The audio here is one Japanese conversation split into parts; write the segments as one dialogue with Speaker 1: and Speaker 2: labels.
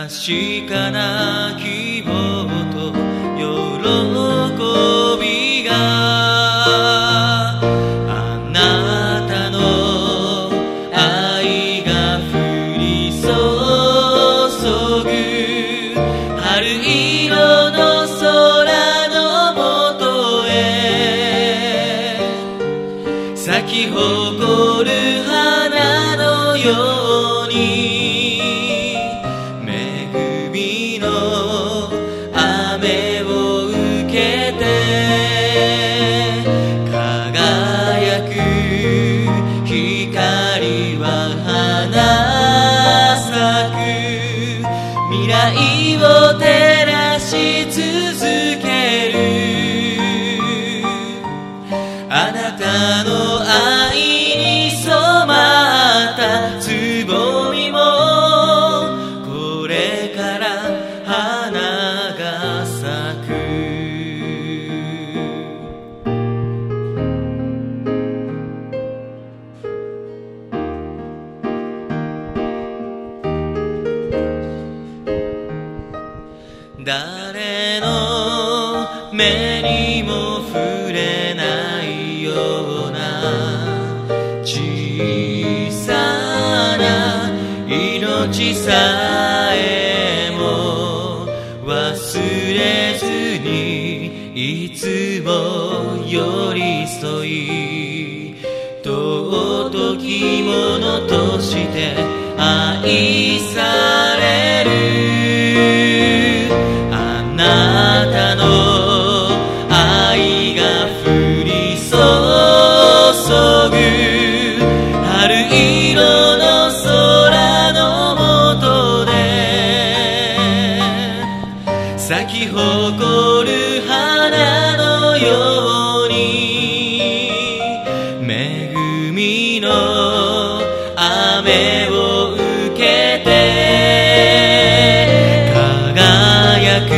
Speaker 1: 確かな希望と喜びがあなたの愛が降り注ぐ春色の空のもとへ咲き誇る花のように雨を受けて輝く光は花咲く未来を照らし続けるあなたの愛に染まったつぼみもこれから花が咲く誰の目にも触れないような小さな命さえも忘れずにいつも寄り添い尊きものとして愛されるあなたの愛が降り注ぐ春色の空のもとで咲き誇る花のように恵みの雨を受けて輝く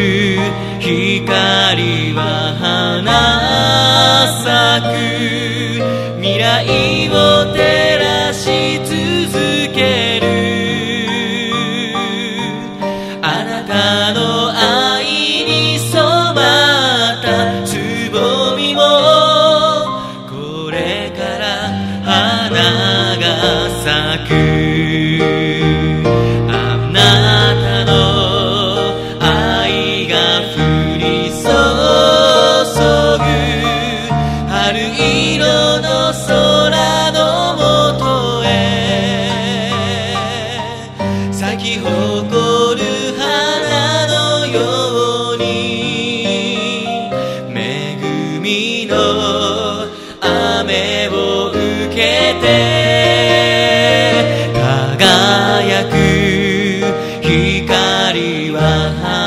Speaker 1: 光は花咲く未来を照らし続けるあなたの愛に染まったつぼみもこれから花が咲くあなたの愛が降り注ぐ春色の空のもとへ咲き誇る花のように恵みの雨を受けて輝く光は